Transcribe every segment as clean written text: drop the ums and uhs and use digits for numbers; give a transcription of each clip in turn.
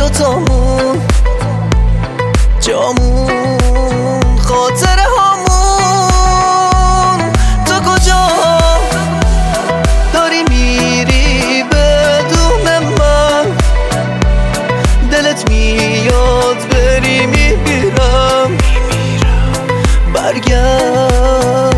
دوتامون، جامون، خاطره هامون. تو کجا داری میری بدون من؟ دلت میاد بری میمیرم، برگرد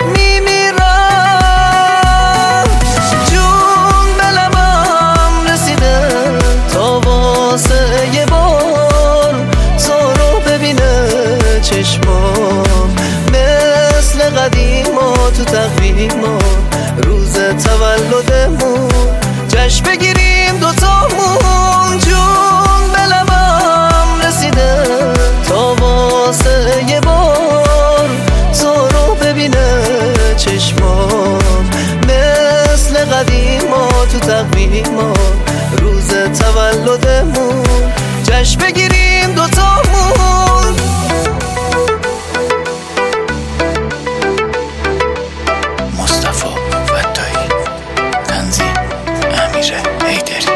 میمیرم. جون به لبم رسیده تا واسه یه بار تو رو ببینه چشمام، مثل قدیما تو تقویما روز تولدمون جشن بگیریم دوتامون. جون به لبم رسیده تا واسه یه بار تو رو ببینه چشمام، مثل قدیما تو تقویما روز تولدمون جشن بگیریم دوتامون. مصطفی فتاحی، تنظیم امیر حیدری.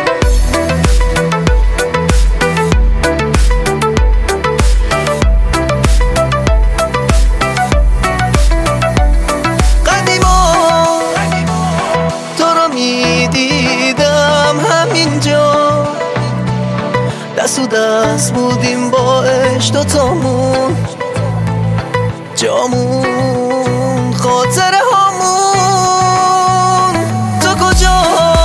دیدم همینجا دست و دست بودیم با عشق دوتامون، جامون، خاطره هامون. تو کجا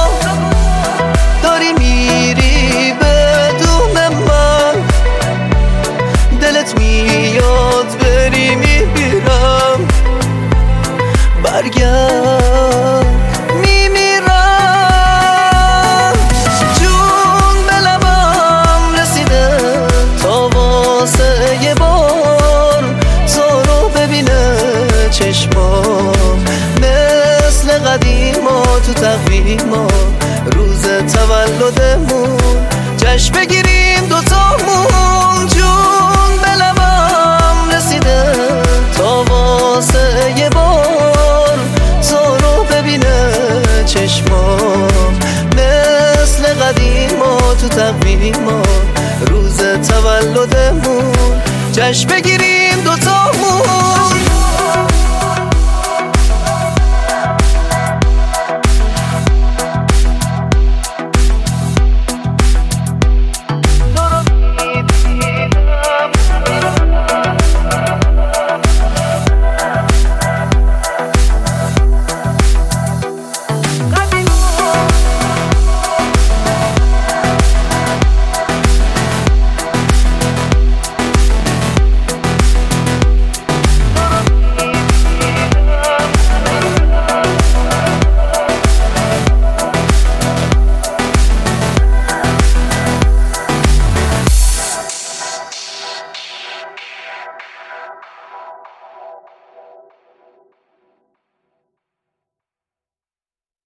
داری میری بدون من؟ دلت میاد بری میمیرم، برگرد میمیرم. جون به لبم رسیده تا واسه یه بار تو رو ببینه چشمام، مثل قدیما تو تقویما روز تولدمون جشن بگیریم دوتامون. جون به لبم رسیده تا واسه یه بار تو رو ببینه چشمام، مثل قدیما تو تقویما روز تولدمون جشن بگیریم دوتامون.